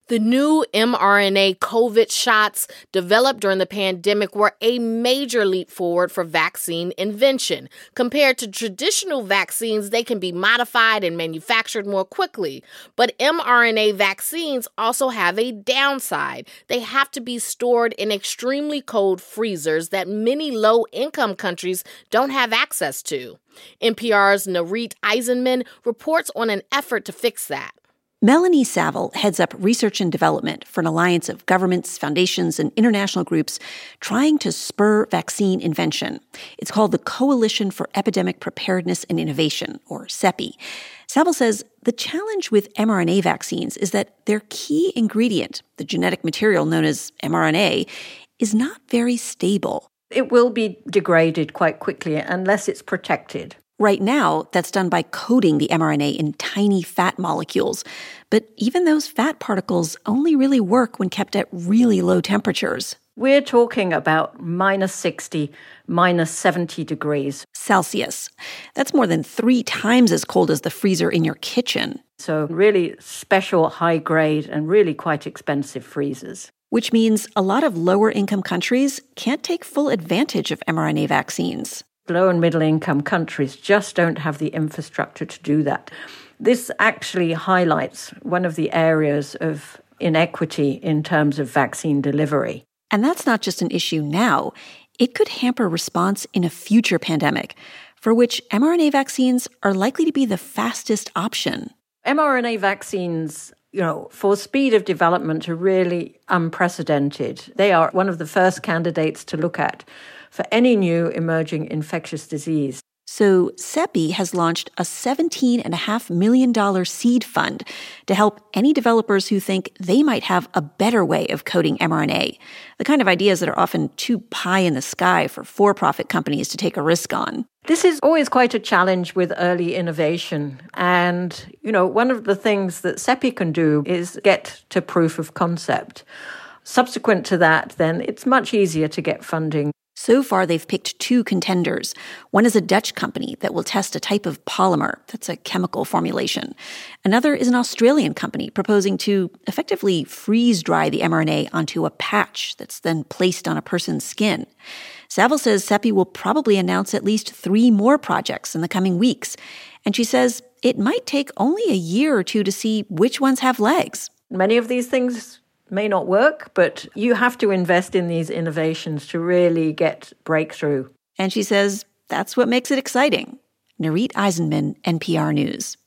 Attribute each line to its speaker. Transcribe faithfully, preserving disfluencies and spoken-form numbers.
Speaker 1: The new mRNA COVID shots developed during the pandemic were a major leap forward for vaccine invention. Compared to traditional vaccines, they can be modified and manufactured more quickly. But mRNA vaccines also have a downside. They have to be stored in extremely cold freezers that many low-income countries don't have access to. N P R's Nurith Aizenman reports on an effort to fix that.
Speaker 2: Melanie Saville heads up research and development for an alliance of governments, foundations, and international groups trying to spur vaccine invention. It's called the Coalition for Epidemic Preparedness and Innovation, or CEPI. Saville says the challenge with mRNA vaccines is that their key ingredient, the genetic material known as mRNA, is not very stable.
Speaker 3: It will be degraded quite quickly unless it's protected.
Speaker 2: Right now, that's done by coating the mRNA in tiny fat molecules. But even those fat particles only really work when kept at really low temperatures.
Speaker 3: We're talking about minus sixty, minus seventy degrees
Speaker 2: Celsius. That's more than three times as cold as the freezer in your kitchen.
Speaker 3: So really special, high grade, and really quite expensive freezers.
Speaker 2: Which means a lot of lower-income countries can't take full advantage of mRNA vaccines.
Speaker 3: Low and middle income countries just don't have the infrastructure to do that. This actually highlights one of the areas of inequity in terms of vaccine delivery.
Speaker 2: And that's not just an issue now. It could hamper response in a future pandemic, for which mRNA vaccines are likely to be the fastest option.
Speaker 3: mRNA vaccines, you know, for speed of development are really unprecedented. They are one of the first candidates to look at for any new emerging infectious disease.
Speaker 2: So CEPI has launched a seventeen point five million dollars seed fund to help any developers who think they might have a better way of coding mRNA, the kind of ideas that are often too pie in the sky for for-profit companies to take a risk on.
Speaker 3: This is always quite a challenge with early innovation. And, you know, one of the things that CEPI can do is get to proof of concept. Subsequent to that, then, it's much easier to get funding.
Speaker 2: So far, they've picked two contenders. One is a Dutch company that will test a type of polymer. That's a chemical formulation. Another is an Australian company proposing to effectively freeze-dry the mRNA onto a patch that's then placed on a person's skin. Saville says CEPI will probably announce at least three more projects in the coming weeks. And she says it might take only a year or two to see which ones have legs.
Speaker 3: Many of these things may not work, but you have to invest in these innovations to really get breakthrough.
Speaker 2: And she says that's what makes it exciting. Nurith Aizenman, N P R News.